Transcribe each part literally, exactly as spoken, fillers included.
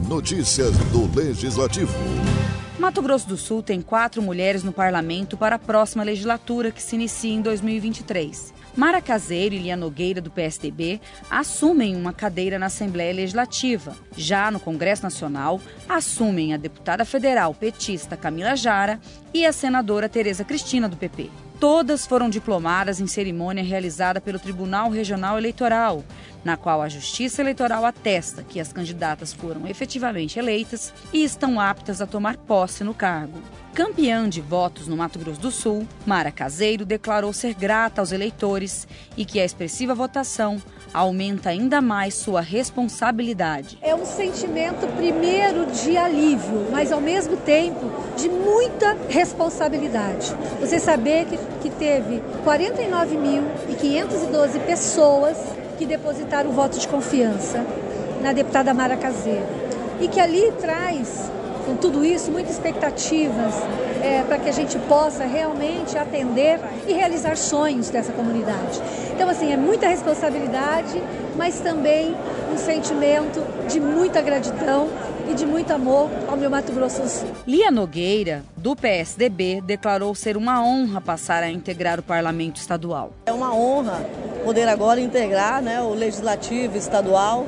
Notícias do Legislativo. Mato Grosso do Sul tem quatro mulheres no parlamento para a próxima legislatura, que se inicia em dois mil e vinte e três. Mara Caseiro e Lia Nogueira, do P S D B, assumem uma cadeira na Assembleia Legislativa. Já no Congresso Nacional, assumem a deputada federal petista Camila Jara e a senadora Tereza Cristina, do P P. Todas foram diplomadas em cerimônia realizada pelo Tribunal Regional Eleitoral, na qual a Justiça Eleitoral atesta que as candidatas foram efetivamente eleitas e estão aptas a tomar posse no cargo. Campeã de votos no Mato Grosso do Sul, Mara Caseiro declarou ser grata aos eleitores e que a expressiva votação aumenta ainda mais sua responsabilidade. É um sentimento, primeiro, de alívio, mas ao mesmo tempo de muita responsabilidade. Você saber que, que teve quarenta e nove mil quinhentas e doze pessoas que depositaram o voto de confiança na deputada Mara Caseiro e que ali traz, com tudo isso, muitas expectativas é, para que a gente possa realmente atender e realizar sonhos dessa comunidade. Então, assim, é muita responsabilidade, mas também um sentimento de muita gratidão e de muito amor ao meu Mato Grosso do Sul. Lia Nogueira, do P S D B, declarou ser uma honra passar a integrar o parlamento estadual. É uma honra poder agora integrar, né, o legislativo estadual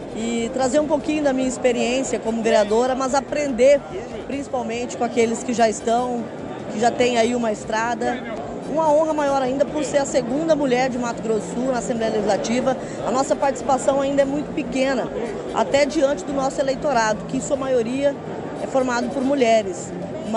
e trazer um pouquinho da minha experiência como vereadora, mas aprender principalmente com aqueles que já estão, que já têm aí uma estrada. Uma honra maior ainda por ser a segunda mulher de Mato Grosso do Sul na Assembleia Legislativa. A nossa participação ainda é muito pequena, até diante do nosso eleitorado, que em sua maioria é formado por mulheres.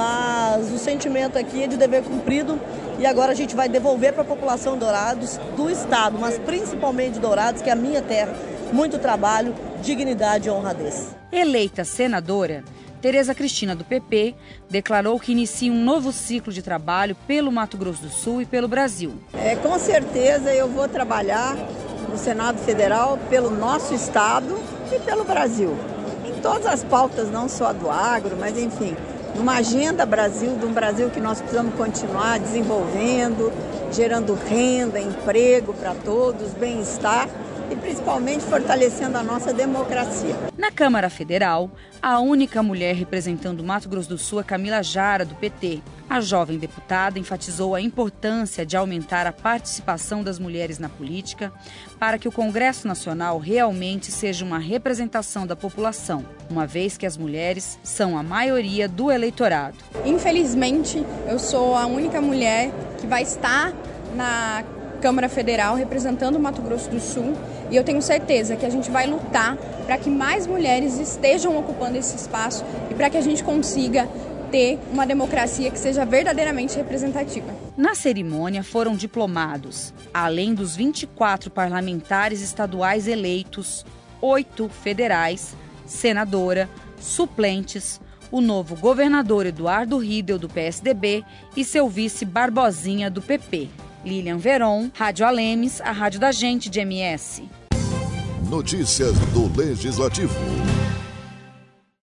Mas o sentimento aqui é de dever cumprido e agora a gente vai devolver para a população de Dourados, do estado, mas principalmente de Dourados, que é a minha terra, muito trabalho, dignidade e honradez. Eleita senadora, Tereza Cristina, do P P, declarou que inicia um novo ciclo de trabalho pelo Mato Grosso do Sul e pelo Brasil. É, com certeza eu vou trabalhar no Senado Federal pelo nosso estado e pelo Brasil. Em todas as pautas, não só do agro, mas enfim, numa agenda Brasil, de um Brasil que nós precisamos continuar desenvolvendo, gerando renda, emprego para todos, bem-estar e principalmente fortalecendo a nossa democracia. Na Câmara Federal, a única mulher representando o Mato Grosso do Sul é Camila Jara, do P T. A jovem deputada enfatizou a importância de aumentar a participação das mulheres na política para que o Congresso Nacional realmente seja uma representação da população, uma vez que as mulheres são a maioria do eleitorado. Infelizmente, eu sou a única mulher que vai estar na Câmara Federal representando o Mato Grosso do Sul e eu tenho certeza que a gente vai lutar para que mais mulheres estejam ocupando esse espaço e para que a gente consiga ter uma democracia que seja verdadeiramente representativa. Na cerimônia foram diplomados, além dos vinte e quatro parlamentares estaduais eleitos, oito federais, senadora, suplentes, o novo governador Eduardo Riedel, do P S D B, e seu vice Barbosinha, do P P. Lilian Veron, Rádio Alemes, a rádio da gente de M S. Notícias do Legislativo.